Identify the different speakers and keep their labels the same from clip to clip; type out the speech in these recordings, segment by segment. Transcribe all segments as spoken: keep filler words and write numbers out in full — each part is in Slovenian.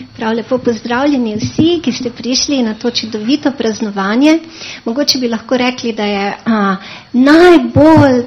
Speaker 1: Prav lepo pozdravljeni vsi, ki ste prišli na to čudovito praznovanje. Mogoče bi lahko rekli, da je a, najbolj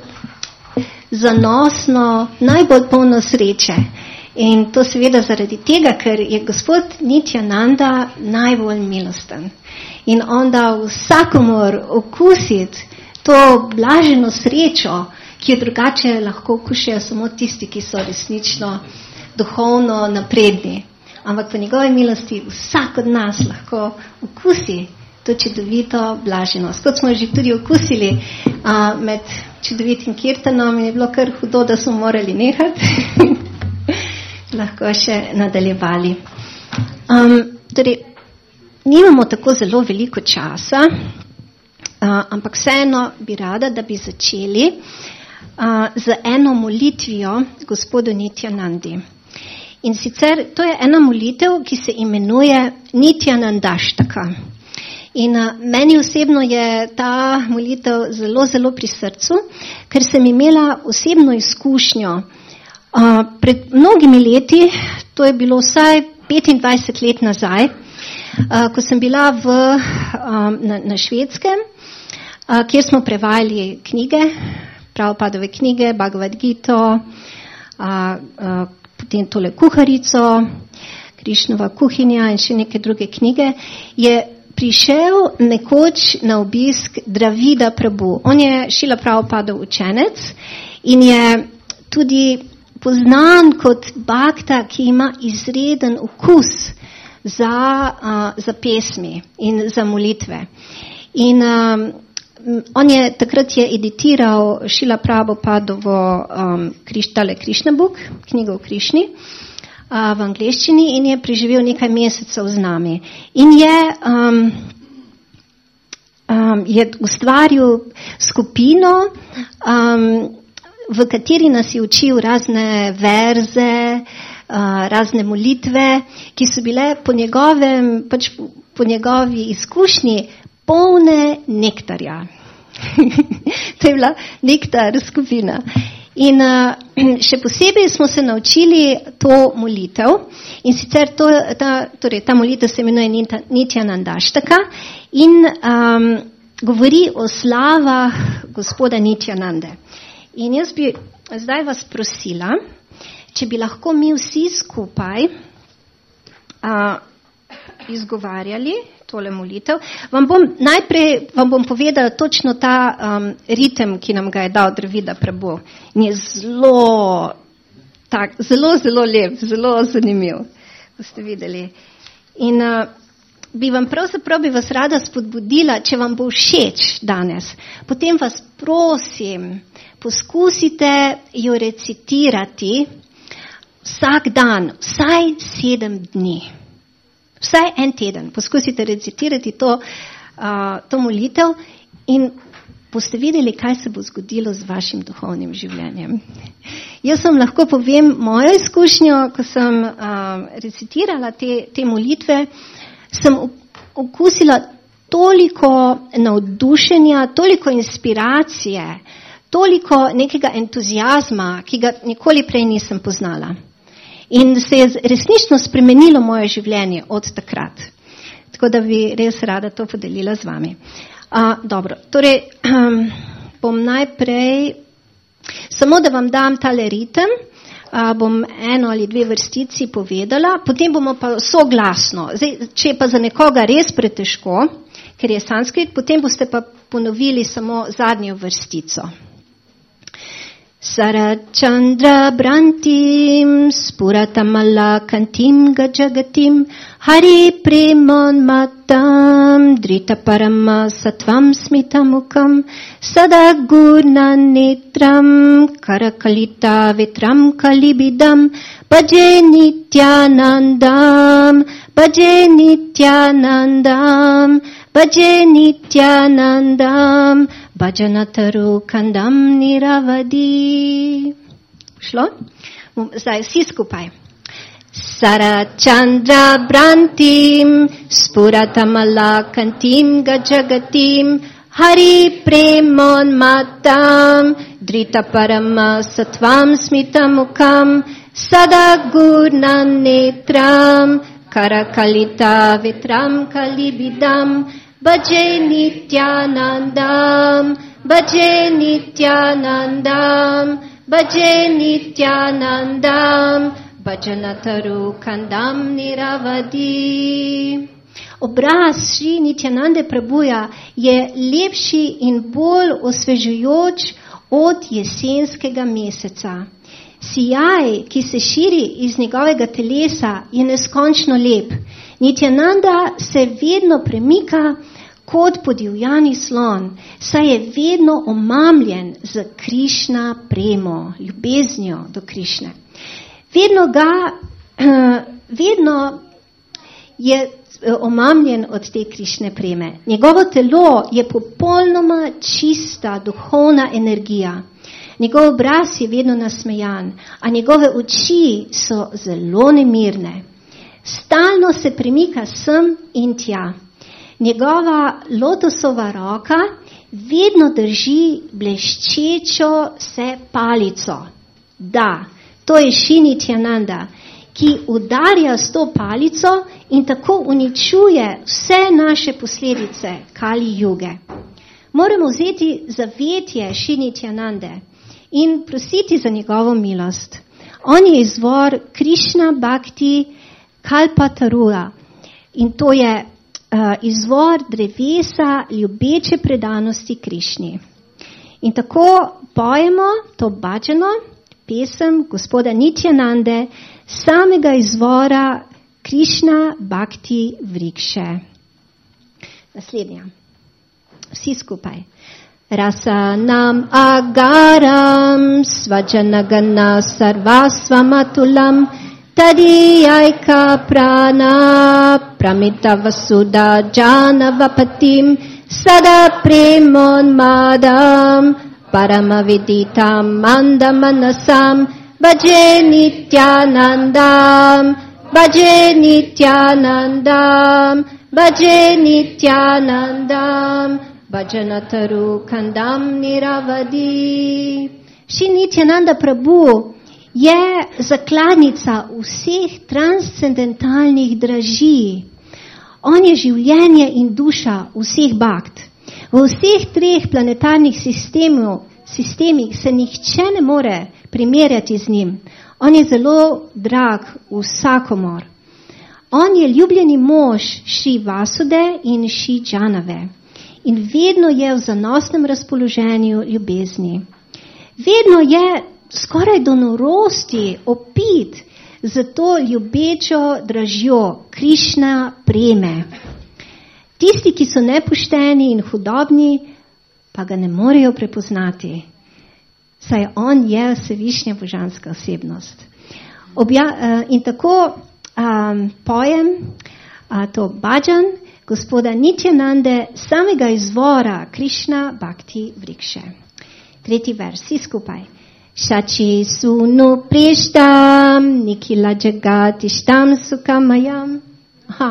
Speaker 1: zanosno, najbolj polno sreče. In to seveda zaradi tega, ker je gospod Nityananda najbolj milosten. In on da vsakomor okusiti to blaženo srečo, ki jo drugače lahko okušajo samo tisti, ki so resnično duhovno napredni. Ampak po njegovi milosti vsak od nas lahko okusi to čudovito blaženost. Kot smo že tudi okusili a, med čudovitim kirtanom in je bilo kar hudo, da smo morali nehati. Lahko še nadaljevali. Um, torej, nimamo tako zelo veliko časa, uh, ampak vseeno bi rada, da bi začeli uh, z eno molitvijo gospodu Nityanandi. In sicer to je ena molitev, ki se imenuje Nityanandaštaka. In uh, meni osebno je ta molitev zelo, zelo pri srcu, ker sem imela osebno izkušnjo. Uh, pred mnogimi leti, to je bilo vsaj petindvajset let nazaj, uh, ko sem bila v, um, na, na Švedskem, uh, kjer smo prevajali knjige, Prabhupadove knjige, Bhagavad Gito, uh, uh, potem tole Kuharico, Krišnova kuhinja in še neke druge knjige, je prišel nekoč na obisk Dravida Prabhu. On je Šrila Prabhupadov učenec in je tudi poznan kot bhakta, ki ima izreden okus za, uh, za pesmi in za molitve. In um, on je takrat je editiral Šrila Prabhupadovo um, Krištale Krishna Book, knjigo o Krišni, uh, v angleščini in je preživel nekaj mesecev z nami. In je, um, um, je ustvaril skupino, um, v kateri nas je učil razne verze, uh, razne molitve, ki so bile po njegovem, pač po njegovi izkušnji polne nektarja. To je bila nektar skupina. In uh, še posebej smo se naučili to molitev. In sicer to, ta, torej, ta molitev se imenuje Nityanandaštaka in um, govori o slavah gospoda Nityanande. In jaz bi zdaj vas prosila, če bi lahko mi vsi skupaj a, izgovarjali tole molitev. Vam bom, najprej vam bom povedala točno ta um, ritem, ki nam ga je dal Dravida Prabhu. In je zelo, tak, zelo, zelo lep, zelo zanimiv, boste videli. In uh, bi vam pravzaprav bi vas rada spodbudila, če vam bo všeč danes. Potem vas prosim, poskusite jo recitirati vsak dan, vsaj sedem dni. Vsaj en teden. Poskusite recitirati to, uh, to molitev in boste videli, kaj se bo zgodilo z vašim duhovnim življenjem. Jaz vam lahko povem mojo izkušnjo, ko sem uh, recitirala te, te molitve, sem okusila toliko navdušenja, toliko inspiracije, toliko nekega entuzijazma, ki ga nikoli prej nisem poznala. In se je resnično spremenilo moje življenje od takrat. Tako da bi res rada to podelila z vami. Uh, dobro, torej um, bom najprej, samo da vam dam tale ritem, uh, bom eno ali dve vrstici povedala, potem bomo pa soglasno. Zdaj, če je pa za nekoga res pretežko, ker je sanskrit, potem boste pa ponovili samo zadnjo vrstico. Sarachandra Brantim Spuratamala Kantim Gajagatim Hari Premon Matam Drita Parama Satvam Smitamukam Sadagurna Netram Karakalita Vitram Kalibidam Bhaje Nityanandam Bhaje Nityanandam Bhaje Nityanandam Bhajanataru Kandam Niravadi. Šlo? Zdaj vsi skupaj. Sarachandra Brantim Spuratamala Kantim Gajagatim Hari Premon Matam Drita Parama Satvam Smitamukam Sadagurna Netram Karakalita Vitram Kalibidam, Bhaje Nityanandam, Bhaje Nityanandam, Bhaje Nityanandam, Bhajanataru Kandam Niravadi. Obraz Šri Nityanande Prabhuja je lepši in bolj osvežujoč od jesenskega meseca. Sijaj, ki se širi iz njegovega telesa, je neskončno lep. Nityananda se vedno premika kot podivjani slon, saj je vedno omamljen z Krišna premo, ljubeznjo do Krišne. Vedno ga, vedno je omamljen od te Krišne preme. Njegovo telo je popolnoma čista duhovna energija. Njegov obraz je vedno nasmejan, a njegove oči so zelo nemirne. Stalno se premika sem in tja. Njegova lotosova roka vedno drži bleščečo se palico. Da, to je Šri Nityananda, ki udarja s to palico in tako uničuje vse naše posledice Kali Juge. Moramo vzeti zavetje Šri Nityanande in prositi za njegovo milost. On je izvor Krišna Bhakti Kalpatarua in to je uh, izvor drevesa ljubeče predanosti Krišni. In tako pojemo to bhađano, pesem gospoda Nityanande, samega izvora Krišna Bhakti Vrikše. Naslednja. Vsi skupaj. Rasanam agaram svajanagana sarvasvamatulam tadiyaika prana pramita vasuda janavapatim sada premon madam paramaviditam mandamanasam bhaje nityanandam bhaje nityanandam bhaje nityanandam Bhajanataru Kandam Niravadi. Šri Nityananda Prabhu je zakladnica vseh transcendentalnih dražij. On je življenje in duša vseh bhakt. V vseh treh planetarnih sistemih se nihče ne more primerjati z njim. On je zelo drag vsakomor. On je ljubljeni mož Šri Vasude in Šri Janave. In vedno je v zanosnem razpoloženju ljubezni. Vedno je skoraj do norosti opit za to ljubečo dražjo Krišna preme. Tisti, ki so nepošteni in hudobni, pa ga ne morejo prepoznati, saj on je vsevišnja božanska osebnost. Obja, uh, in tako um, pojem uh, to bhajan gospoda Nityanande, samega izvora Krišna Bhakti Vrikše. Tretji vers, vsi skupaj. Shachi sunu prishtam nikila jagatishtam sukamayam. Aha.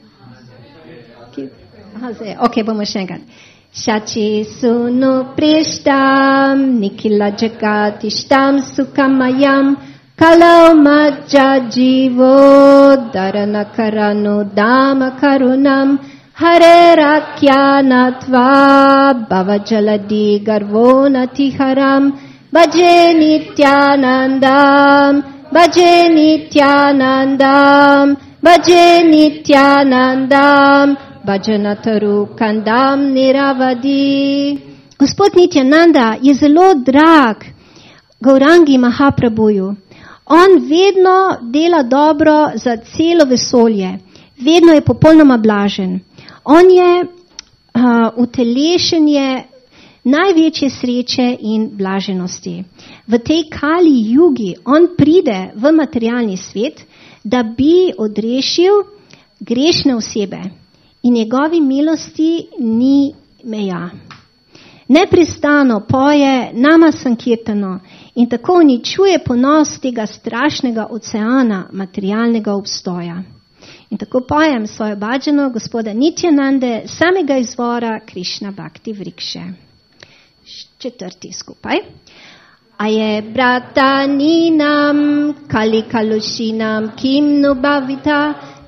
Speaker 1: Aha, zdaj, ok, bomo še enkrat. Shachi sunu prishtam nikila jagatishtam sukamayam kalau majja jivo dharana karanu dama karunam hare rakyanatva bhavajaladi garvonati haram bhaje nityanandam bhaje nityanandam bhaje nityanandam bhajanataru kandam niravadi. Gospod Nityananda je zelo drag Gaurangi Mahaprabhuju. On vedno dela dobro za celo vesolje, vedno je popolnoma blažen. On je uh, utelešenje največje sreče in blaženosti. V tej Kali Jugi on pride v materialni svet, da bi odrešil grešne osebe in njegovi milosti ni meja. Neprestano poje nama sankirtano in tako uničuje ponos tega strašnega oceana materialnega obstoja. In tako pojem svojo bhađano gospoda Nityanande, samega izvora Krišna Bhakti Vrikše. Četrti skupaj. Aje brata ninam kalikalušinam kim nubavita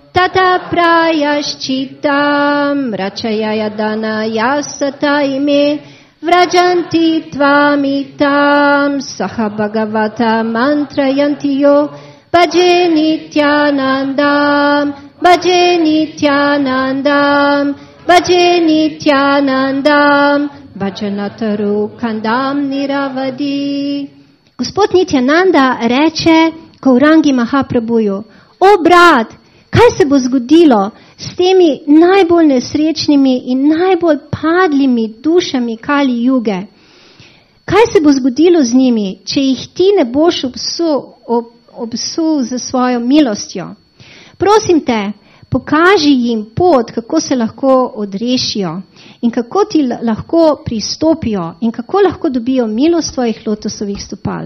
Speaker 1: Tata prayashchitam rachayayadana yasata ime vrajanti tvamitam saha bhagavata mantrayantiyo bhaje nityanandam bhaje nityanandam bhaje nityanandam bhajanataru kandam niravadi. Gospod Nityananda reče Gaurangi Mahaprabhuju: O brat, kaj se bo zgodilo s temi najbolj nesrečnimi in najbolj padlimi dušami Kali Juge? Kaj se bo zgodilo z njimi, če jih ti ne boš obsul, ob, obsul za svojo milostjo? Prosim te, pokaži jim pot, kako se lahko odrešijo in kako ti lahko pristopijo in kako lahko dobijo milost tvojih lotosovih stopal.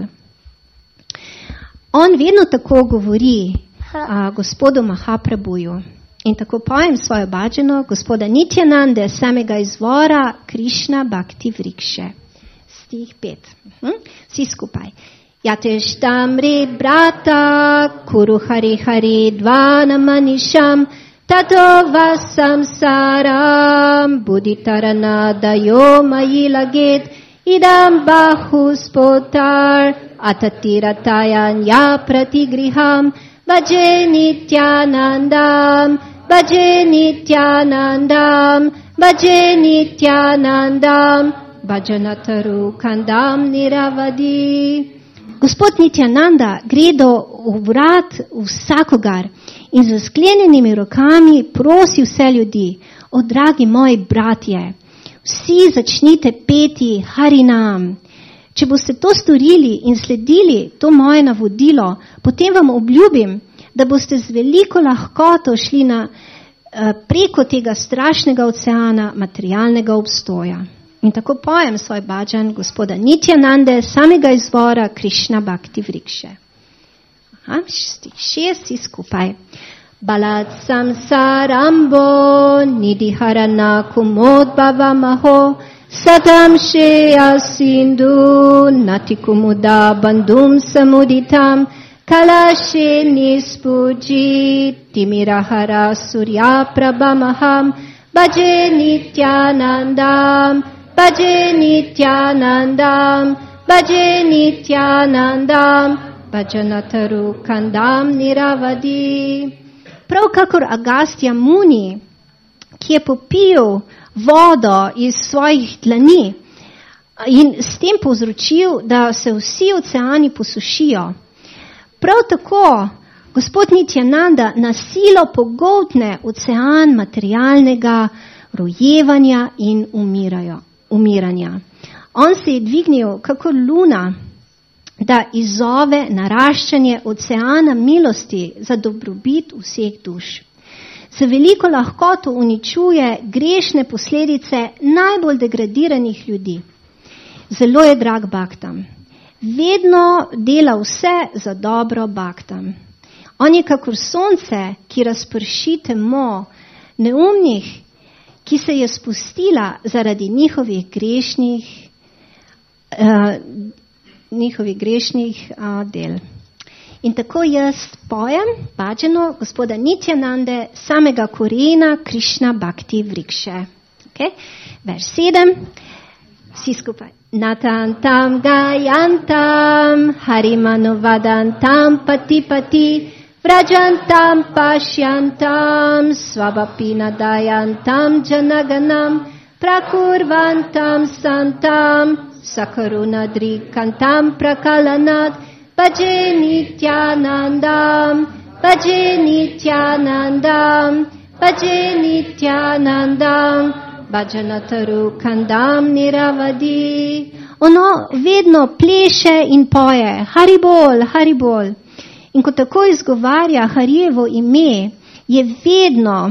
Speaker 1: On vedno tako govori a, gospodu Mahaprabhuju in tako pojem svojo bhađano gospoda Nityanande, samega izvora Krišna Bhakti Vrikše. Stih pet. Hm? Vsi skupaj. Yateshtam re brata kuru hari hari dvana manisham tato vasam saram buddhitarana dayo mayi laget idam bahus potar atatiratayam ya pratigriham bhaje nityanandam bhaje nityanandam bhaje nityanandam bhajanataru kandam niravadi. Gospod Nityananda gre do vrat vsakogar in z sklenjenimi rokami prosi vse ljudi: O dragi moji bratje, vsi začnite peti Harinam. Če boste to storili in sledili to moje navodilo, potem vam obljubim, da boste z veliko lahkoto šli na, preko tega strašnega oceana materialnega obstoja. In tako pojem svoj bhajan gospoda Nityanande, samega izvora Krišna Bhakti Vrikše. Aha, šest, vsi skupaj. Balat samsarambo nidiharana kumodbhavamaho satam shreya sindhu natikumuda bandhum samuditam kalashe nispujit timirahara surya prabhamaham bhaje nityanandam bhaje nityanandam bhaje nityanandam bhajanataru kandam niravadi. Prav kakor Agastya Muni, ki je popil vodo iz svojih dlani in s tem povzročil, da se vsi oceani posušijo. Prav tako gospod Nityananda na silo pogoltne ocean materialnega rojevanja in umirajo, umiranja. On se je dvignil kakor luna, da izzove naraščanje oceana milosti za dobrobit vseh duš. Z veliko lahkoto uničuje grešne posledice najbolj degradiranih ljudi. Zelo je drag bhaktam. Vedno dela vse za dobro bhaktam. On je kakor sonce, ki razprši temo neumnih, ki se je spustila zaradi njihovih grešnih, uh, njihovih grešnih uh, del. In tako jaz pojem bhađano gospoda Nityanande, samega korena Krišna Bhakti Vrikše. Okay? Verš sedem, vsi skupaj. Natantam gayantam harimanavadantam pati pati vrajantam pashyantam svabapinadayantam janaganam prakurvantam santam sakarunadrikantam prakalanat bhaje nityanandam bhaje nityanandam bhaje nityanandam bhajanataru kandam niravadi. Ono vedno pleše in poje Haribol, Haribol. In ko tako izgovarja Harijevo ime, je vedno,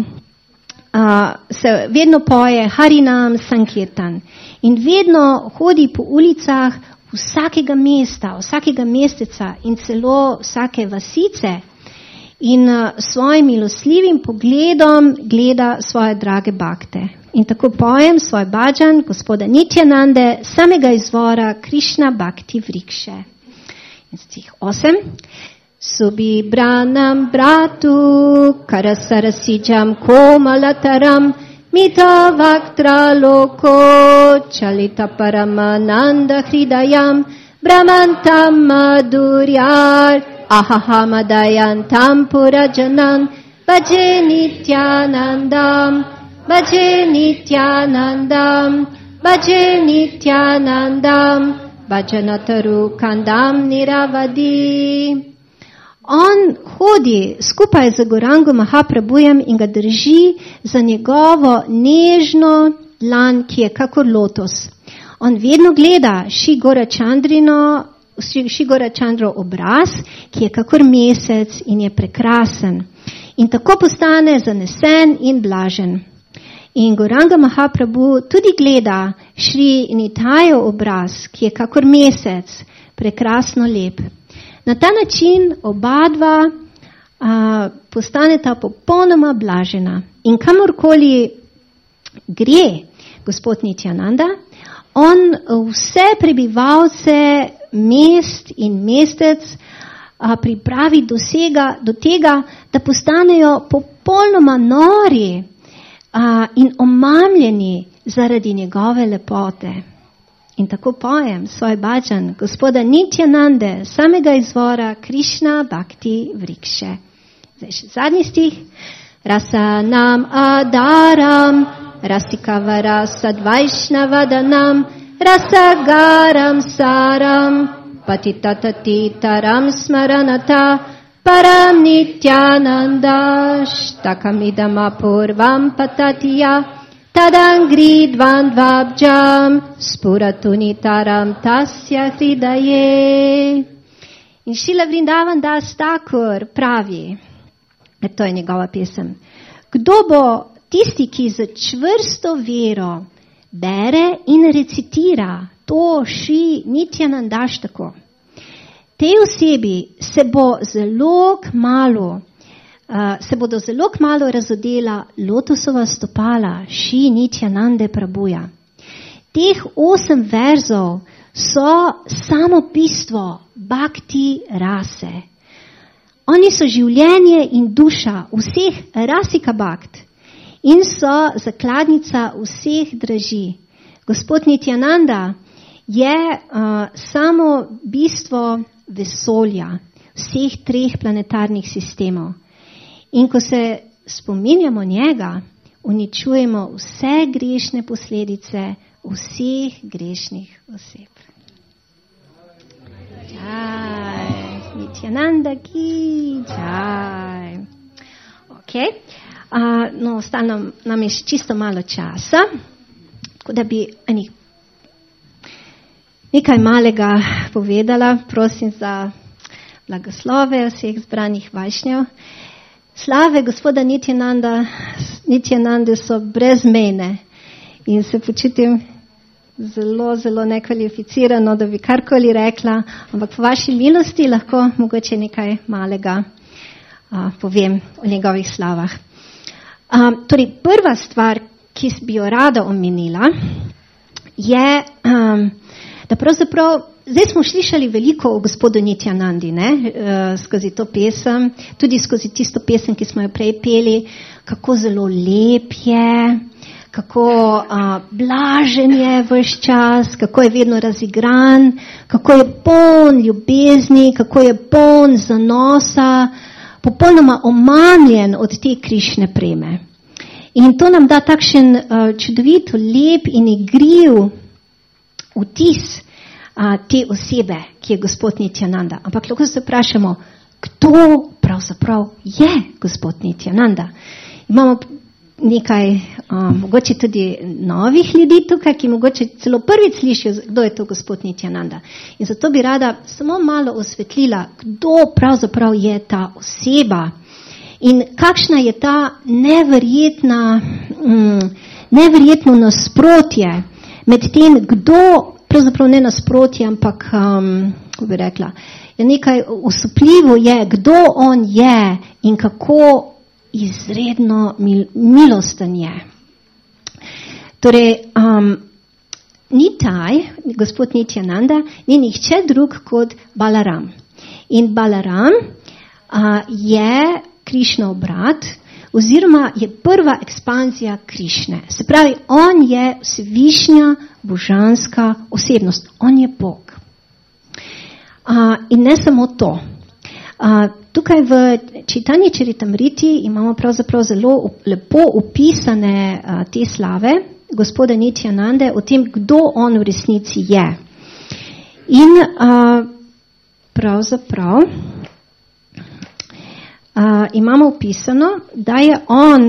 Speaker 1: uh, se vedno poje Harinam Sankirtan. In vedno hodi po ulicah vsakega mesta, vsakega mesteca in celo vsake vasice in uh, svojim milosljivim pogledom gleda svoje drage bakte. In tako pojem svoj bhajan gospoda Nityanande, samega izvora Krišna Bhakti Vrikše. In stih osem. Subibranam bratu karasarasijam komalataram mita vaktra loko chalita paramananda hridayam brahmantam madhuryar ahahamadantam purajanam bhaje nityanandam bhaje nityanandam bhaje nityanandam bhajanataru kandam niravadi. On hodi skupaj z Gaurangom Mahaprabhujem in ga drži za njegovo nežno dlan, ki je kakor lotos. On vedno gleda Šri Gaurachandrino, Šri Gaurachandrov obraz, ki je kakor mesec in je prekrasen. In tako postane zanesen in blažen. In Gauranga Mahaprabhu tudi gleda Šri Nitajev obraz, ki je kakor mesec, prekrasno lep. Na ta način oba dva a, postaneta popolnoma blažena. In kamorkoli gre gospod Nityananda, on vse prebivalce mest in mestec a, pripravi dosega, do tega, da postanejo popolnoma nori a, in omamljeni zaradi njegove lepote. In tako pojem svoj bhajan gospoda Nityanande, samega izvora Krišna Bhakti Vrikše. Zdaj še zadnji stih. Rasanam adaram, rasikavara sadvaišnavadanam, rasagaram saram, patitatataram smaranata, param Nityananda, shtakamidam apurvam patatiya, Tadangri dvandvabjam spuratunitaram tasya hridaye. In Šrila Vrindavan Das Thakur pravi, to je njegova pesem, kdo bo tisti, ki z čvrsto vero bere in recitira to Šri Nityanandaštako, tej osebi se bo zelo kmalu Uh, se bodo zelo kmalu razodela lotosova stopala Šri Nityanande Prabhuja. Teh osem verzov so samo bistvo bhakti rase. Oni so življenje in duša vseh rasika bhakt in so zakladnica vseh draži. Gospod Nityananda je uh, samo bistvo vesolja, vseh treh planetarnih sistemov. In ko se spominjamo njega, uničujemo vse grešne posledice vseh grešnih oseb. Jaj, Nityananda ki, jaj. Ok, uh, no, ostalo nam je čisto malo časa, tako da bi ani, nekaj malega povedala, prosim za blagoslove vseh zbranih vajšnjev. Slave gospoda Nityananda, Nityanande so brezmejne in se počutim zelo, zelo nekvalificirano, da bi karkoli rekla, ampak po vaši milosti lahko mogoče nekaj malega a, povem o njegovih slavah. A, torej, prva stvar, ki bi jo rada omenila, je, a, da pravzaprav zdaj smo slišali veliko o gospodu Nityanandi, ne, uh, skozi to pesem, tudi skozi tisto pesem, ki smo jo prej peli, kako zelo lep je, kako uh, blažen je ves čas, kako je vedno razigran, kako je poln ljubezni, kako je poln zanosa, popolnoma omamljen od te Krišne preme. In to nam da takšen uh, čudovito, lep in igriv vtis A, te osebe, ki je gospod Nityananda. Ampak lahko se vprašamo, kdo pravzaprav je gospod Nityananda. Imamo nekaj, a, mogoče tudi novih ljudi tukaj, ki mogoče celo prvič slišijo, kdo je to gospod Nityananda. In zato bi rada samo malo osvetlila, kdo pravzaprav je ta oseba in kakšna je ta neverjetna, mm, neverjetno nasprotje med tem, kdo pravzaprav ne nasprotje, ampak, um, kako bi rekla, je nekaj osupljivo je, kdo on je in kako izredno mil, milosten je. Torej, um, Nitaj, gospod Nityananda, ni nihče drug kot Balaram. In Balaram uh, je Krišnov brat, oziroma je prva ekspanzija Krišne. Se pravi, on je vsevišnja božanska osebnost. On je Bog. Uh, in ne samo to. Uh, tukaj v Čitanje Čaritamriti imamo pravzaprav zelo lepo opisane uh, te slave gospoda Nityanande o tem, kdo on v resnici je. In uh, pravzaprav Uh, imamo opisano, da je on,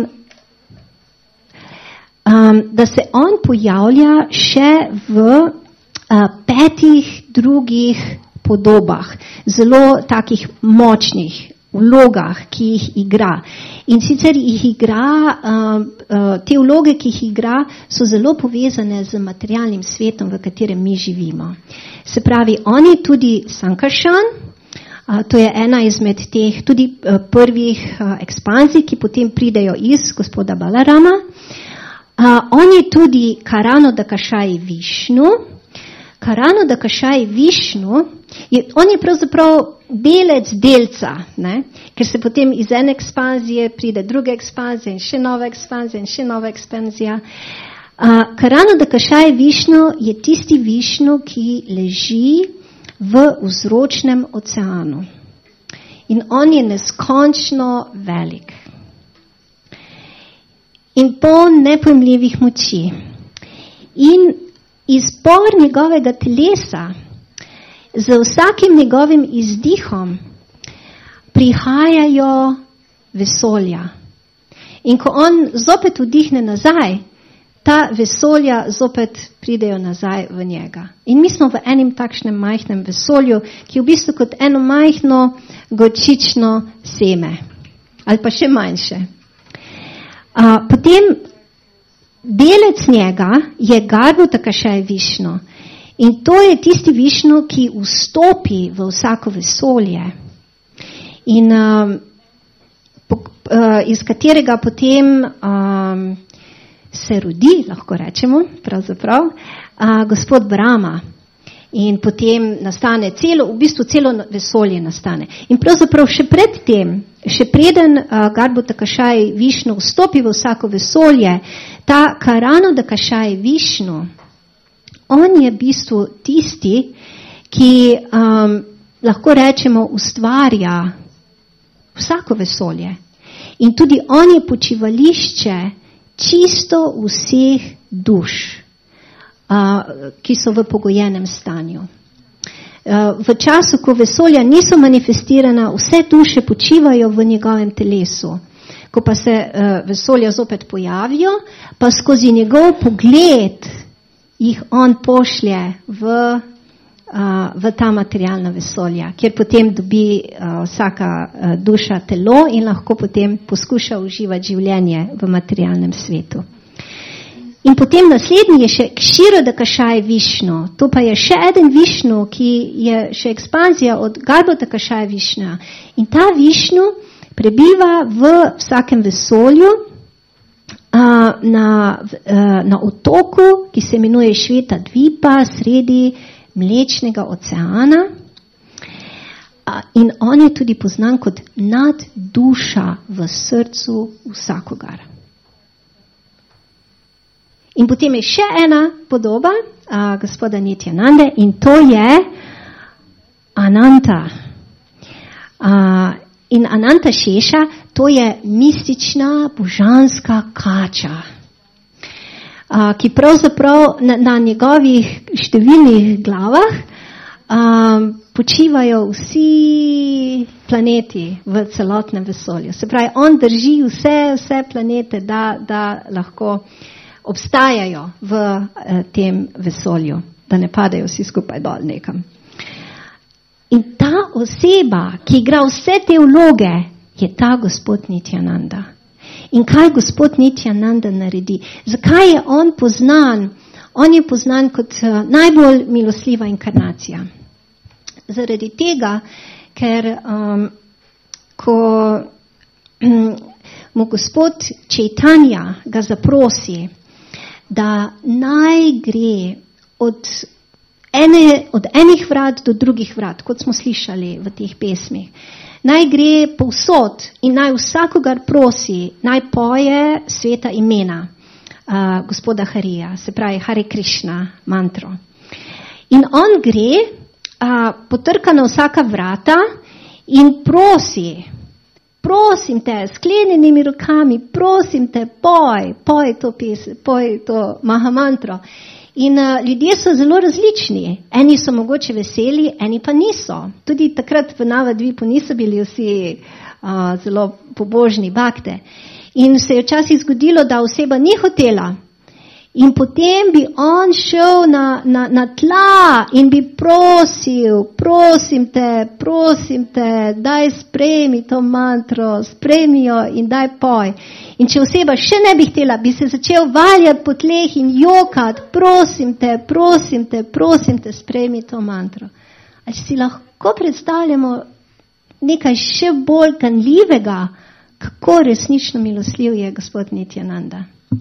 Speaker 1: um, da se on pojavlja še v uh, petih drugih podobah, zelo takih močnih vlogah, ki jih igra. In sicer jih igra, uh, uh, te vloge, ki jih igra, so zelo povezane z materialnim svetom, v katerem mi živimo. Se pravi, on je tudi Sankarshan. Uh, to je ena izmed teh tudi uh, prvih uh, ekspanzij, ki potem pridejo iz gospoda Balarama. Uh, on je tudi Karano Dakashai Višnu. Karano Dakashai Višnu, je, on je pravzaprav delec delca, ne? Ker se potem iz ene ekspanzije pride druga ekspanzija in še nova ekspanzija in še nova ekspanzija. Uh, Karano Dakashai Višnu je tisti Višnu, ki leži v vzročnem oceanu. In on je neskončno velik. In poln nepojmljivih moči. In izpor njegovega telesa, z vsakim njegovim izdihom, prihajajo vesolja. In ko on zopet vdihne nazaj, ta vesolja zopet pridejo nazaj v njega. In mi smo v enem takšnem majhnem vesolju, ki je v bistvu kot eno majhno gorčično seme. Ali pa še manjše. A, potem delec njega je Garbo Dakashai Višnu. In to je tisti Višnu, ki vstopi v vsako vesolje. In a, po, a, iz katerega potem a, se rodi, lahko rečemo, pravzaprav, a, gospod Brahma. In potem nastane celo, v bistvu celo vesolje nastane. In pravzaprav še pred tem, še preden a, Garbo Dakashai Višnu vstopi v vsako vesolje, ta Karano Dakashai Višnu, on je v bistvu tisti, ki um, lahko rečemo ustvarja vsako vesolje. In tudi on je počivališče čisto vseh duš, uh, ki so v pogojenem stanju. Uh, v času, ko vesolja niso manifestirana, vse duše počivajo v njegovem telesu. Ko pa se uh, vesolja zopet pojavijo, pa skozi njegov pogled jih on pošlje v, uh, v ta materialna vesolja, kjer potem dobi uh, vsaka uh, duša telo in lahko potem poskuša uživati življenje v materialnem svetu. In potem naslednji je še Kshiro Dakashai Višnu. To pa je še eden Višnu, ki je še ekspanzija od Garbo Dakashai Višna. In ta Višnu prebiva v vsakem vesolju, Na, na otoku, ki se imenuje Šveta Dvipa, sredi Mlečnega oceana. In on je tudi poznan kot nadduša v srcu vsakogar. In potem je še ena podoba a, gospoda Nityanande in to je Ananta. A, in Ananta Šeša, to je mistična božanska kača, a, ki pravzaprav na, na njegovih številnih glavah a, počivajo vsi planeti v celotnem vesolju. Se pravi, on drži vse, vse planete, da, da lahko obstajajo v a, tem vesolju, da ne padajo vsi skupaj dol nekam. In ta oseba, ki igra vse te vloge, je ta gospod Nityananda. In kaj gospod Nityananda naredi? Zakaj je on poznan? On je poznan kot uh, najbolj milosljiva inkarnacija. Zaradi tega, ker um, ko um, mu gospod Chaitanya ga zaprosi, da naj gre od, ene, od enih vrat do drugih vrat, kot smo slišali v teh pesmih, naj gre povsod in naj vsakogar prosi, naj poje sveta imena uh, gospoda Harija, se pravi Hare Krishna mantro. In on gre, uh, potrka na vsaka vrata in prosi, prosim te, sklenjenimi rokami, prosim te, poj, poj to pesem, poj to mahamantro. In uh, ljudje so zelo različni. Eni so mogoče veseli, eni pa niso. Tudi takrat v Navadvipu niso bili vsi uh, zelo pobožni bakte. In se je včasih zgodilo, da oseba ni hotela. In potem bi on šel na, na, na tla in bi prosil, prosim te, prosim te, daj sprejmi to mantro, sprejmi jo in daj poj. In če oseba še ne bi htela, bi se začel valjati po tleh in jokati, prosim te, prosim te, prosim te, sprejmi to mantro. Ali si lahko predstavljamo nekaj še bolj ganljivega, kako resnično milosljiv je gospod Nityananda.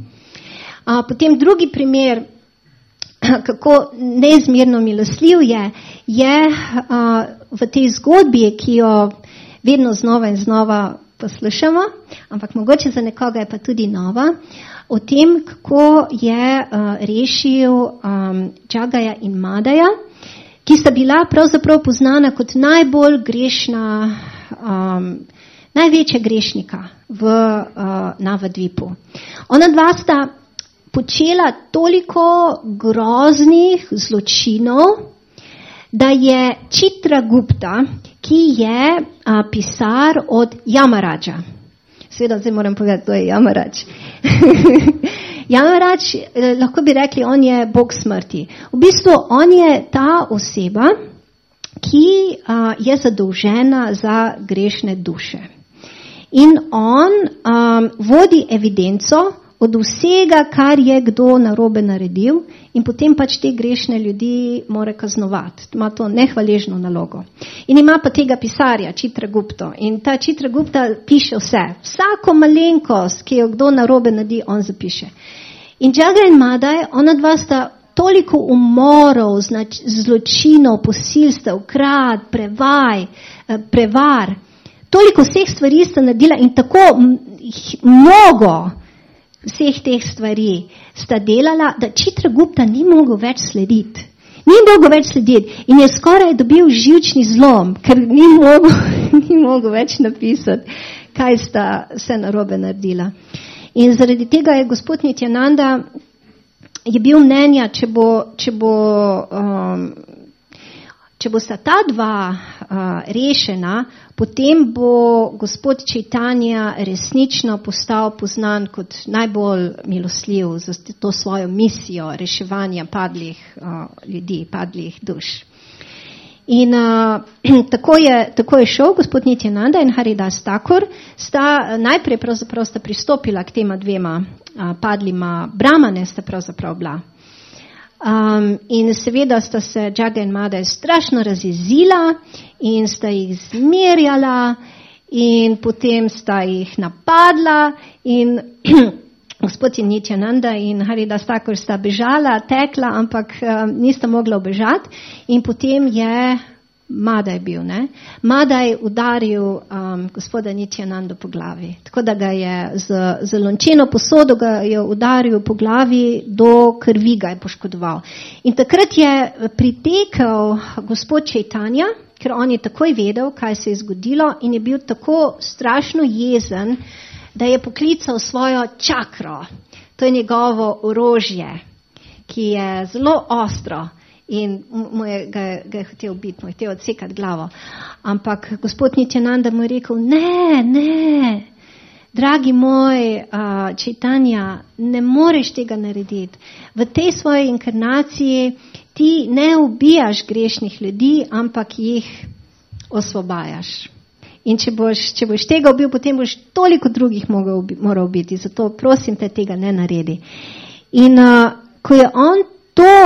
Speaker 1: A potem drugi primer, kako neizmerno milosljiv je, je a, v tej zgodbi, ki jo vedno znova in znova poslušamo, ampak mogoče za nekoga je pa tudi nova, o tem, kako je a, rešil um, Jagaja in Madaja, ki sta bila pravzaprav poznana kot najbolj grešna, um, največja grešnika v uh, Navadvipu. Ona dva sta počela toliko groznih zločinov, da je Chitragupta, ki je a, pisar od Yamaraja. Seveda, zdaj moram povedati, to je Yamaraj. Yamaraj, eh, lahko bi rekli, on je bog smrti. V bistvu, on je ta oseba, ki a, je zadolžena za grešne duše. In on a, vodi evidenco od vsega, kar je kdo narobe naredil in potem pač te grešne ljudi mora kaznovati. Ima to nehvaležno nalogo. In ima pa tega pisarja, Chitragupto. In ta Chitragupta piše vse. Vsako malenkost, ki jo kdo narobe naredi, on zapiše. In Jaga in Madaj, ona dva sta toliko umorov, znač, zločinov, posilstev, krad, prevaj, prevar, toliko vseh stvari sta naredila in tako mnogo vseh teh stvari sta delala, da Chitragupta ni mogel več slediti. Ni mogel več slediti in je skoraj dobil živčni zlom, ker ni mogel, ni mogel več napisati, kaj sta vse narobe naredila. In zaradi tega je gospod Nityananda je bil mnenja, če bo, če bo, um, če bo sta ta dva uh, rešena, potem bo gospod Chaitanya resnično postal poznan kot najbolj milosljiv za to svojo misijo reševanja padlih uh, ljudi, padlih duš. In uh, tako, je, tako je šel gospod Nityananda in Haridas Thakur, sta najprej pravzaprav sta pristopila k tema dvema uh, padlima brahmane, sta pravzaprav bila. Um, in seveda sta se Jaga in Madaj strašno razjezila in sta jih zmerjala in potem sta jih napadla in gospod Nityananda in Haridas Thakur sta bežala, tekla, ampak um, nista mogla ubežati in potem je Madaj bil, ne? Madaj udaril um, gospoda Nityananda po glavi. Tako da ga je z, z lončeno posodo ga je udaril po glavi, do krvi ga je poškodoval. In takrat je pritekel gospod Chaitanya, ker on je takoj vedel, kaj se je zgodilo in je bil tako strašno jezen, da je poklical svojo čakro. To je njegovo orožje, ki je zelo ostro. In mu je, ga, ga je hotel biti, mu je hotel odsekati glavo. Ampak gospod Nityananda mu je rekel, ne, ne, dragi moj uh, Chaitanya, ne moreš tega narediti. V tej svoji inkarnaciji ti ne ubijaš grešnih ljudi, ampak jih osvobajaš. In če boš, če boš tega ubil, potem boš toliko drugih mogel, moral biti. Zato prosim te, tega ne naredi. In uh, ko je on to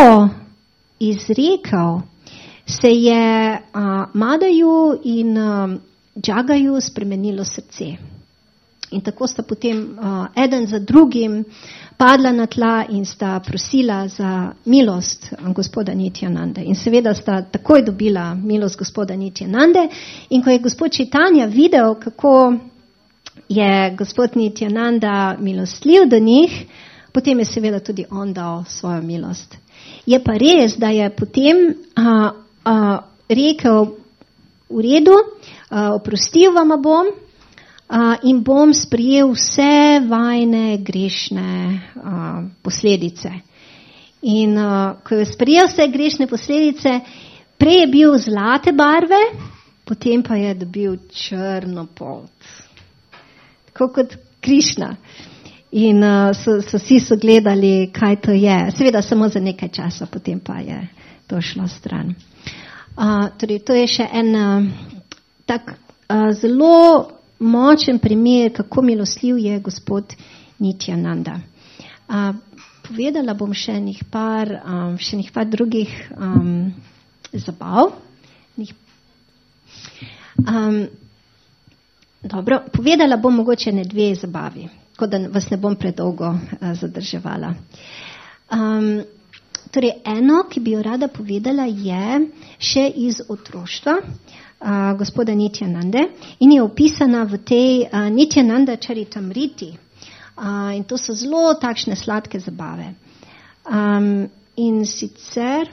Speaker 1: izrekel, se je uh, Madaju in uh, Jagaju spremenilo srce. In tako sta potem uh, eden za drugim padla na tla in sta prosila za milost gospoda Nityanande. In seveda sta takoj dobila milost gospoda Nityanande. In ko je gospod Chaitanya videl, kako je gospod Nityananda milostljiv do njih, potem je seveda tudi on dal svojo milost. Je pa res, da je potem uh, uh, rekel, v redu, uh, oprostil vama bom, Uh, in bom sprijel vse vajne grešne uh, posledice. In uh, ko je sprijel vse grešne posledice, prej je bil zlate barve, potem pa je dobil črno polt. Tako kot Krišna. In uh, so, so vsi so gledali, kaj to je. Seveda samo za nekaj časa, potem pa je to šlo stran. Uh, torej, to je še en uh, tak uh, zelo močen primer, kako milostljiv je gospod Nityananda. Uh, povedala bom še enih par, um, še enih par drugih um, zabav. Um, dobro, povedala bom mogoče ne dve zabavi, kot da vas ne bom predolgo uh, zadrževala. Um, torej, eno, ki bi jo rada povedala, je še iz otroštva, Uh, gospoda Nityanande in je opisana v tej uh, Nityananda Charitamriti. Uh, in to so zelo takšne sladke zabave. Um, in sicer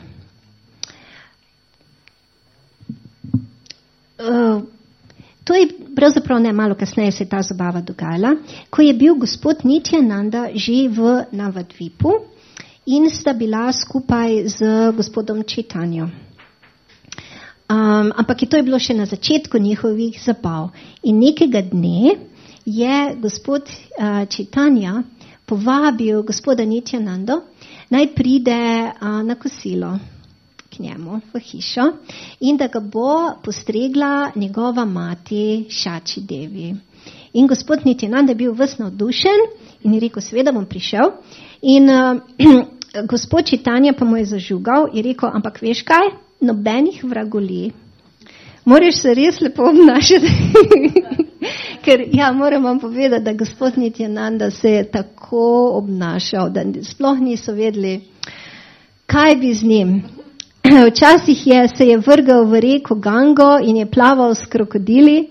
Speaker 1: uh, to je pravzaprav ne malo kasneje se ta zabava dogajala, ko je bil gospod Nityananda že v Navadvipu in sta bila skupaj z gospodom Chaitanjo. Um, ampak je to je bilo še na začetku njihovih zabav. In nekega dne je gospod uh, Chaitanya povabil gospoda Nityanando, naj pride uh, na kosilo k njemu v hišo in da ga bo postregla njegova mati Šači Devi. In gospod Nityananda je bil ves navdušen in je rekel, seveda bom prišel. In uh, gospod Chaitanya pa mu je zažugal in rekel, ampak veš kaj? Nobenih vragolij. Moraš se res lepo obnašati. Ker ja, moram vam povedati, da gospod Nityananda se je tako obnašal, da sploh niso vedeli, kaj bi z njim. Včasih je, se je vrgal v reko Gango in je plaval s krokodili.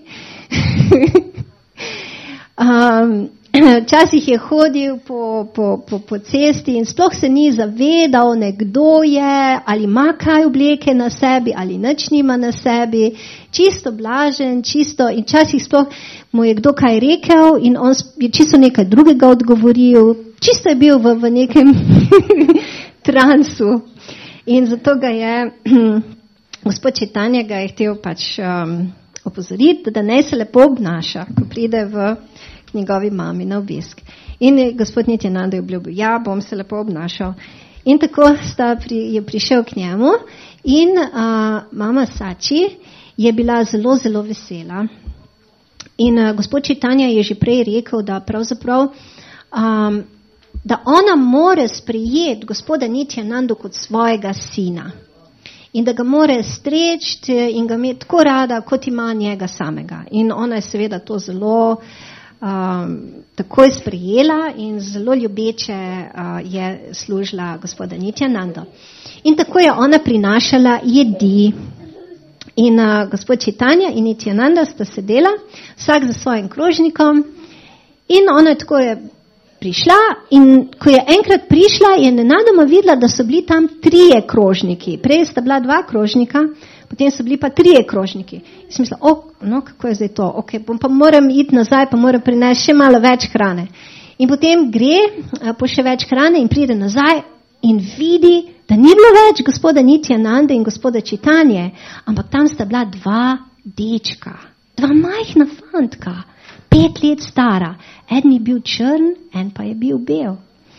Speaker 1: um, Včasih je hodil po, po, po, po cesti in sploh se ni zavedal, nekdo je, ali ima kaj obleke na sebi, ali nič nima na sebi. Čisto blažen, čisto in včasih sploh mu je kdo kaj rekel in on je čisto nekaj drugega odgovoril. Čisto je bil v, v nekem transu. In zato ga je gospod Chaitanya ga je hotel pač um, opozoriti, da ne se lepo obnaša, ko pride v njegovi mami na obisk. In je gospod Nityananda je obljubil, ja, bom se lepo obnašal. In tako sta pri, je prišel k njemu in uh, mama Sači je bila zelo, zelo vesela. In uh, gospod Chaitanya je že prej rekel, da pravzaprav um, da ona more sprejeti gospoda Nityananda kot svojega sina. In da ga more streči in ga imeti tako rada, kot ima njega samega. In ona je seveda to zelo Um, takoj sprejela in zelo ljubeče uh, je služila gospoda Nityananda. In tako je ona prinašala jedi. In uh, gospod Chaitanya in Nityananda sta sedela, vsak za svojim krožnikom. In ona je tako je prišla in ko je enkrat prišla, je nenadoma videla, da so bili tam trije krožniki. Prej sta bila dva krožnika, potem so bili pa trije krožniki. In sem mislila, oh, no, kako je zdaj to? Ok, bom pa moram iti nazaj, pa moram prinesti še malo več hrane. In potem gre po še več hrane in pride nazaj in vidi, da ni bilo več gospoda Nityananda in gospoda Chaitanje, ampak tam sta bila dva dečka, dva majhna fantka, pet let stara. Eden je bil črn, en pa je bil bel.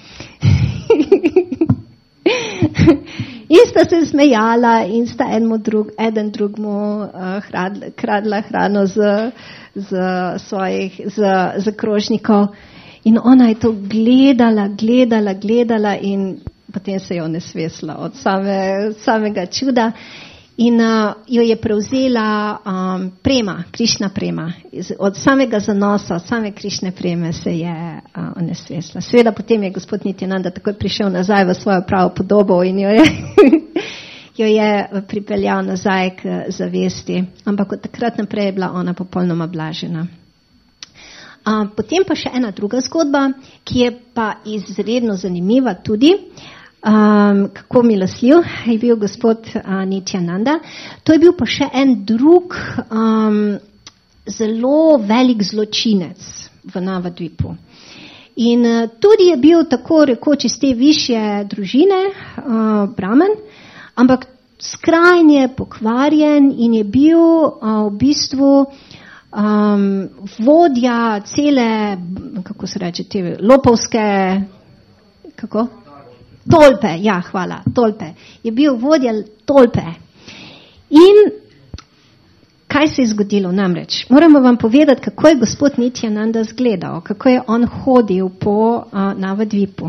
Speaker 1: In sta se smejala in sta drug, eden drugmu uh, kradla, kradla hrano z, z svojih z, z krožnikov. In ona je to gledala, gledala, gledala in potem se je onesvesila od same, samega čuda. in uh, jo je prevzela um, prema, Krišna prema. Iz, od samega zanosa, od same Krišne preme se je uh, onesvesla. Seveda potem je gospod Nityananda takoj prišel nazaj v svojo pravo podobo in jo je, jo je pripeljal nazaj k zavesti. Ampak od takrat naprej je bila ona popolnoma blažena. Uh, potem pa še ena druga zgodba, ki je pa izredno zanimiva tudi. Um, kako milosljiv je bil gospod uh, Nityananda. To je bil pa še en drug um, zelo velik zločinec v Navadvipu. In uh, tudi je bil tako rekoč iz te višje družine, uh, Brahman, ampak skrajně pokvarjen in je bil uh, v bistvu um, vodja cele, kako se reče, te lopovske, kako? Tolpe, ja, hvala, tolpe. Je bil vodja tolpe. In kaj se je zgodilo namreč? Moramo vam povedati, kako je gospod Nityananda izgledal, kako je on hodil po uh, Navadvipu,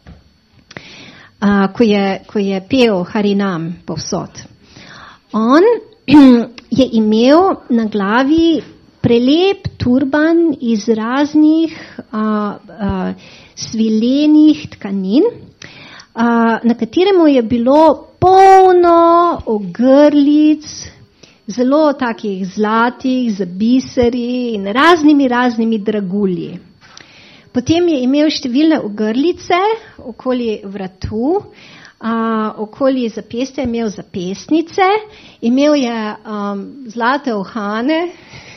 Speaker 1: uh, ko, je, ko je pel Harinam povsod. On je imel na glavi prelep turban iz raznih uh, uh, svilenih tkanin, Uh, na kateremu je bilo polno ogrlic, zelo takih zlatih, z biseri in raznimi, raznimi dragulji. Potem je imel številne ogrlice okoli vratu, uh, okoli zapestja je imel zapestnice, imel je um, zlate uhane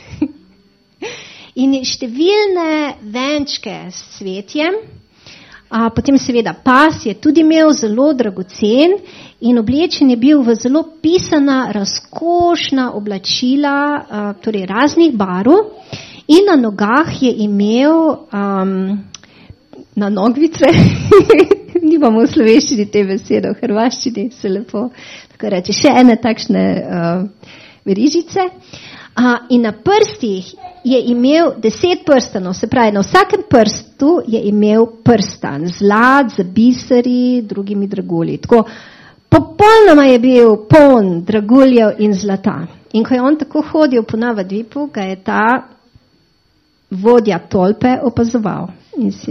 Speaker 1: in številne venčke s cvetjem. A, potem seveda pas je tudi imel zelo dragocen in oblečen je bil v zelo pisana, razkošna oblačila, a, torej raznih barv, in na nogah je imel um, na nogvice, nimamo v slovenščini te besede, v hrvaščini se lepo tako reče, še ene takšne uh, verižice. Uh, in na prstih je imel deset prstanov, se pravi, na vsakem prstu je imel prstan, zlat, z biseri, drugimi dragulji. Tako, popolnoma je bil poln draguljev in zlata. In ko je on tako hodil po Navadvipu, ga je ta vodja tolpe opazoval. In si,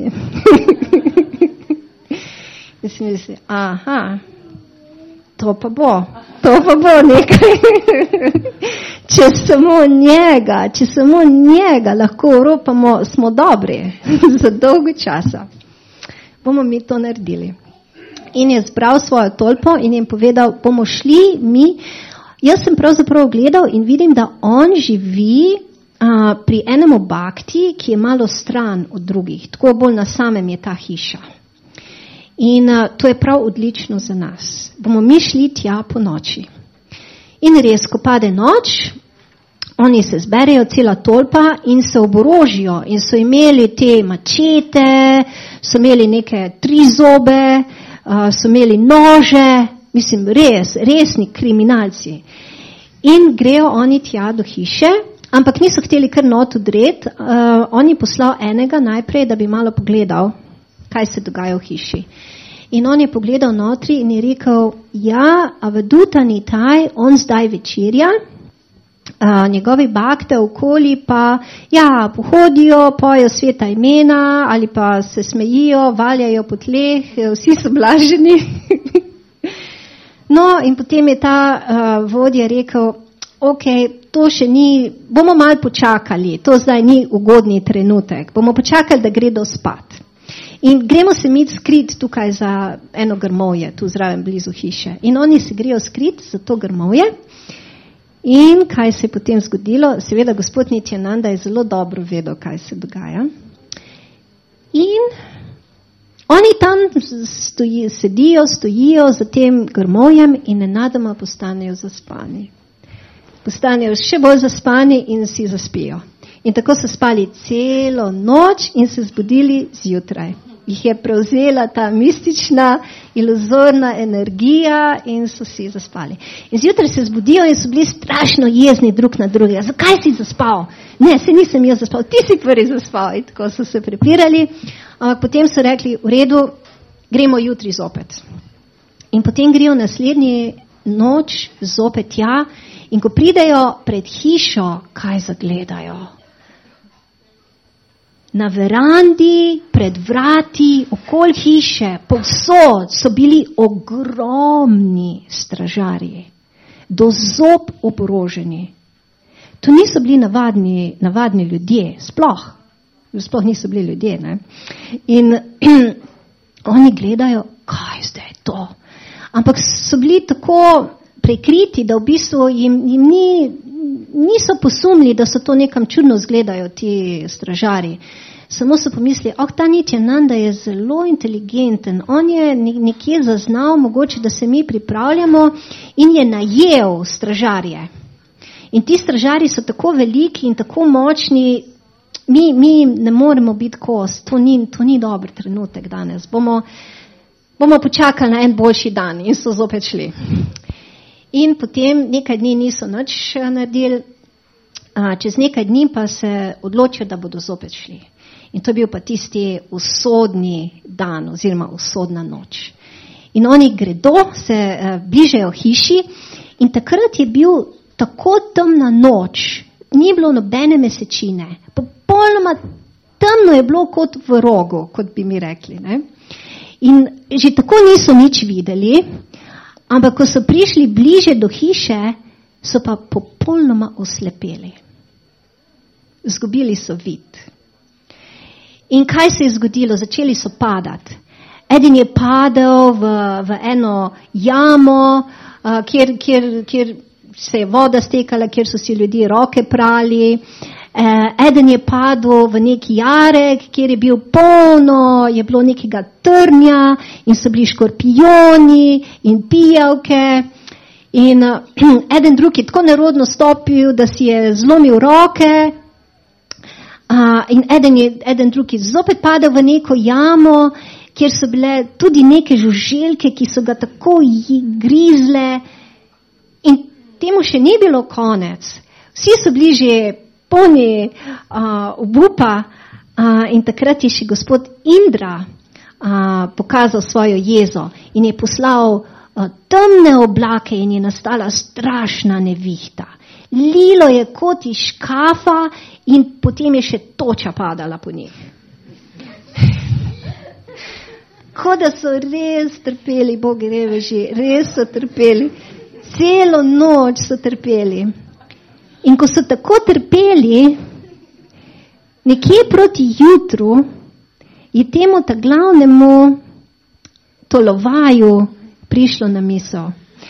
Speaker 1: in si misli, aha, to pa bo, to pa bo nekaj. Če samo njega, če samo njega lahko oropamo, smo dobri za dolgo časa. Bomo mi to naredili. In je zbral svojo tolpo in jim povedal, bomo šli mi. Jaz sem pravzaprav gledal in vidim, da on živi a, pri enemu bhakti, ki je malo stran od drugih. Tako bolj na samem je ta hiša. In a, to je prav odlično za nas. Bomo mi šli tja po noči. In res, ko pade noč, oni se zberejo, cela tolpa, in se oborožijo. In so imeli te mačete, so imeli neke tri zobe, uh, so imeli nože, mislim, res, resni kriminalci. In grejo oni tja do hiše, ampak niso hteli kar not odret. Uh, on je poslal enega najprej, da bi malo pogledal, kaj se dogaja v hiši. In on je pogledal notri in je rekel, ja, Avaduta Nitai, on zdaj večerja, uh, njegovi bakte okoli pa, ja, pohodijo, pojo sveta imena ali pa se smejijo, valjajo po tleh, vsi so blaženi. No, in potem je ta uh, vodja rekel, ok, to še ni, bomo malo počakali, to zdaj ni ugodni trenutek, bomo počakali, da gredo spat. In gremo se mi skrit tukaj za eno grmovje, tu zraven blizu hiše. In oni se grejo skrit za to grmovje. In kaj se je potem zgodilo? Seveda, gospod Nityananda je zelo dobro vedel, kaj se dogaja. In oni tam stoji, sedijo, stojijo za tem grmovjem in nenadoma postanejo zaspani. Postanejo še bolj zaspani in si zaspijo. In tako so spali celo noč in se zbudili zjutraj. Jih je prevzela ta mistična, iluzorna energija in so si zaspali. In zjutraj se zbudijo in so bili strašno jezni drug na drugega. Zakaj si zaspal? Ne, se nisem jaz zaspal, ti si prvi zaspal. In tako so se prepirali. Ampak potem so rekli, v redu, gremo jutri zopet. In potem grejo naslednji noč zopet tja in ko pridejo pred hišo, kaj zagledajo? Na verandi, pred vrati, okoli hiše, povsod so bili ogromni stražarji, do zob oboroženi. To niso bili navadni, navadni ljudje, sploh, sploh niso bili ljudje. Ne? In, in oni gledajo, kaj zdaj je to. Ampak so bili tako prekriti, da v bistvu jim, jim ni, niso posumili, da so to nekam čudno zgledajo ti stražari. Samo so pomislili, oh, ta Nityananda je zelo inteligenten, on je nekje zaznal, mogoče, da se mi pripravljamo in je najel stražarje. In ti stražari so tako veliki in tako močni, mi, mi ne moremo biti kos, to ni, to ni dober trenutek danes. Bomo, bomo počakali na en boljši dan in so zopet šli. In potem nekaj dni niso nič naredili, čez nekaj dni pa se odločijo, da bodo zopet šli. In to je bil pa tisti usodni dan oziroma usodna noč. In oni gredo, se bližajo hiši in takrat je bil tako temna noč, ni bilo nobene mesečine, popolnoma temno je bilo kot v rogu, kot bi mi rekli. Ne? In že tako niso nič videli, ampak ko so prišli bliže do hiše, so pa popolnoma oslepeli. Zgubili so vid. In kaj se je zgodilo? Začeli so padati. Eden je padel v, v eno jamo, uh, kjer, kjer, kjer se je voda stekala, kjer so si ljudje roke prali. Uh, eden je padel v neki jarek, kjer je bil polno, je bilo nekega trnja in so bili škorpijoni in pijavke. In uh, eden drug je tako nerodno stopil, da si je zlomil roke. Uh, in eden, je, eden drug je zopet padel v neko jamo, kjer so bile tudi neke žuželke, ki so ga tako grizle. In temu še ni bilo konec. Vsi so bili že polni uh, obupa uh, in takrat je še gospod Indra uh, pokazal svojo jezo in je poslal uh, temne oblake in je nastala strašna nevihta. Lilo je kot iz škafa in potem je še toča padala po njih. Ko da so res trpeli, Bog reveži, res so trpeli. Celo noč so trpeli. In ko so tako trpeli, nekje proti jutru je temu ta glavnemu tolovaju prišlo na misel.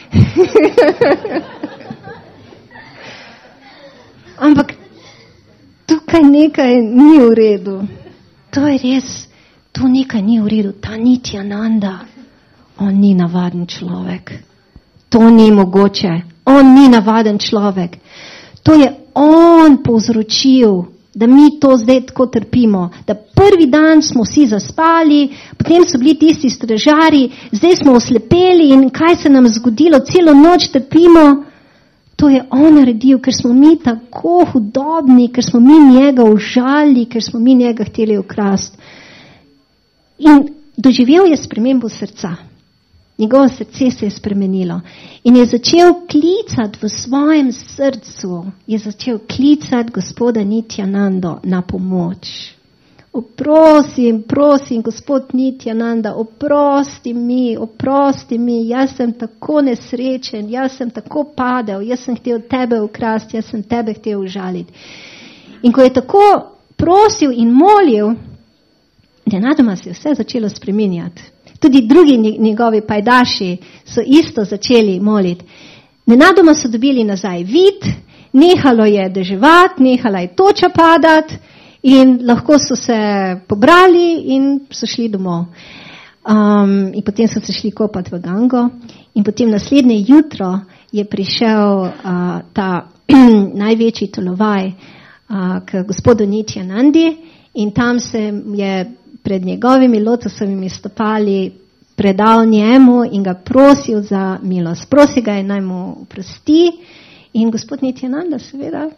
Speaker 1: Ampak tukaj nekaj ni v redu. To je res, to nekaj ni v redu. Ta Nityananda, on ni navaden človek. To ni mogoče. On ni navaden človek. To je on povzročil, da mi to zdaj tako trpimo. Da prvi dan smo vsi zaspali, potem so bili tisti stražari, zdaj smo oslepeli in kaj se nam zgodilo, celo noč trpimo. To je on naredil, ker smo mi tako hudobni, ker smo mi njega užali, ker smo mi njega hteli ukrasti. In doživel je spremembo srca. Njegovo srce se je spremenilo. In je začel klicati v svojem srcu, je začel klicati gospoda Nityanando na pomoč. Oprosim, prosim, gospod Nityananda, oprosti mi, oprosti mi, jaz sem tako nesrečen, jaz sem tako padel, jaz sem htel tebe ukrasti, jaz sem tebe htel užaliti. In ko je tako prosil in molil, nenadoma se je vse začelo spreminjati. Tudi drugi njegovi pajdaši so isto začeli moliti. Nenadoma so dobili nazaj vid, nehalo je deževati, nehala je toča padati, in lahko so se pobrali in so šli domov. Um, in potem so se šli kopati v Gango. In potem naslednje jutro je prišel uh, ta največji tolovaj uh, k gospodu Nityanandi in tam se je pred njegovimi lotosovimi stopali predal njemu in ga prosil za milost. Prosi ga je naj mu oprosti in gospod Nityananda seveda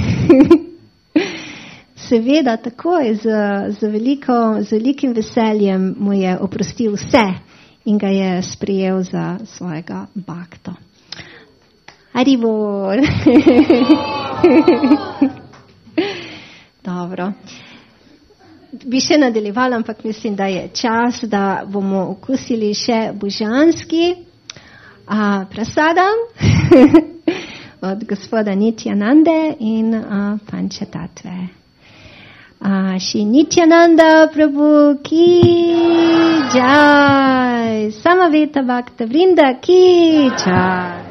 Speaker 1: Seveda, takoj z, z, veliko, z velikim veseljem mu je oprostil vse in ga je sprejel za svojega bhakto. Haribol. Dobro. Bi še nadaljevala, ampak mislim, da je čas, da bomo okusili še božanski a, prasadam od gospoda Nityanande in a, Panchatatve. A, Shri Nityananda Prabhu ki jai, Samaveta Bhakta Vrinda ki jai.